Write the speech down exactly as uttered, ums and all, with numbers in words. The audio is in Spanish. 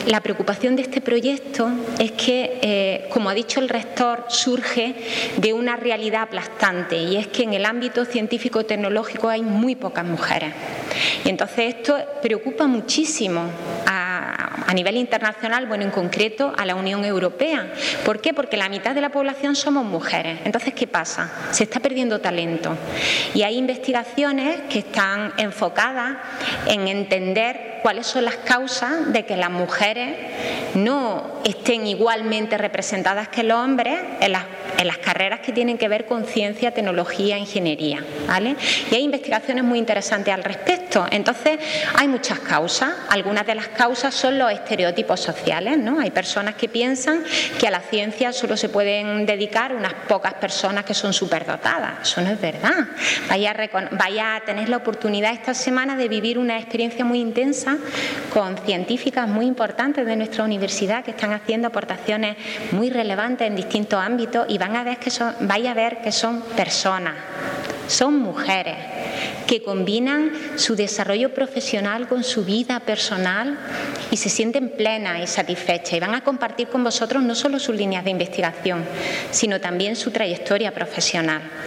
la preocupación de este proyecto es que, eh, como ha dicho el rector, surge de una realidad aplastante, y es que en el ámbito científico-tecnológico hay muy pocas mujeres. Y entonces esto preocupa muchísimo a, a nivel internacional, bueno, en concreto a la Unión Europea. ¿Por qué? Porque la mitad de la población somos mujeres. Entonces, ¿qué pasa? Se está perdiendo talento. Y hay investigaciones que están enfocadas en entender cuáles son las causas de que las mujeres no estén igualmente representadas que los hombres en las, en las carreras que tienen que ver con ciencia, tecnología, ingeniería, ¿vale? Y hay investigaciones muy interesantes al respecto. Entonces, hay muchas causas. Algunas de las causas son los estereotipos sociales, ¿no? Hay personas que piensan que a la ciencia solo se pueden dedicar unas pocas personas que son superdotadas. Eso no es verdad. Vaya a, vaya a tener la oportunidad esta semana de vivir una experiencia muy intensa con científicas muy importantes de nuestra universidad que están haciendo aportaciones muy relevantes en distintos ámbitos, y van a ver que son, vaya a ver que son personas, son mujeres que combinan su desarrollo profesional con su vida personal y se sienten plenas y satisfechas, y van a compartir con vosotros no solo sus líneas de investigación, sino también su trayectoria profesional.